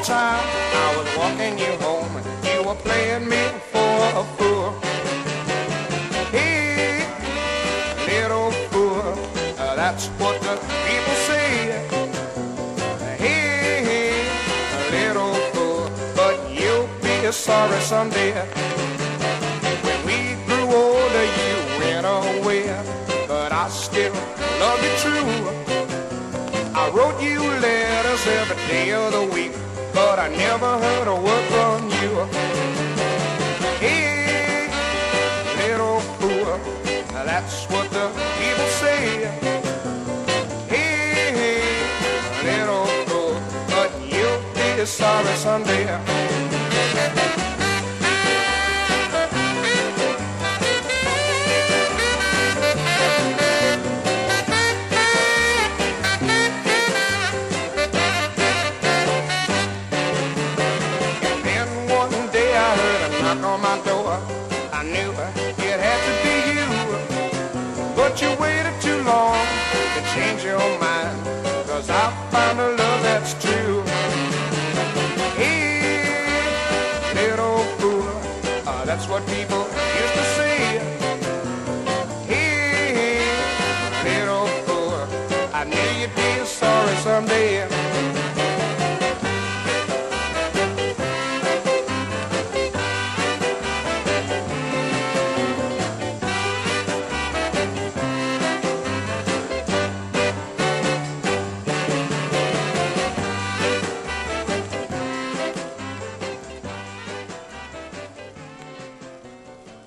time I was walking you home, you were playing me for a fool. Hey, little fool, that's what the people say. Hey, little fool, but you'll be sorry someday. When we grew older, you went away, but I still love you true. I wrote you letters every day of the week, but I never heard a word from you. Hey, little fool, that's what the people say. Hey, little fool, but you'll be sorry someday. On my door, I knew it had to be you, but you waited too long to change your mind, 'cause I found a love that's true. Hey, little fool, that's what people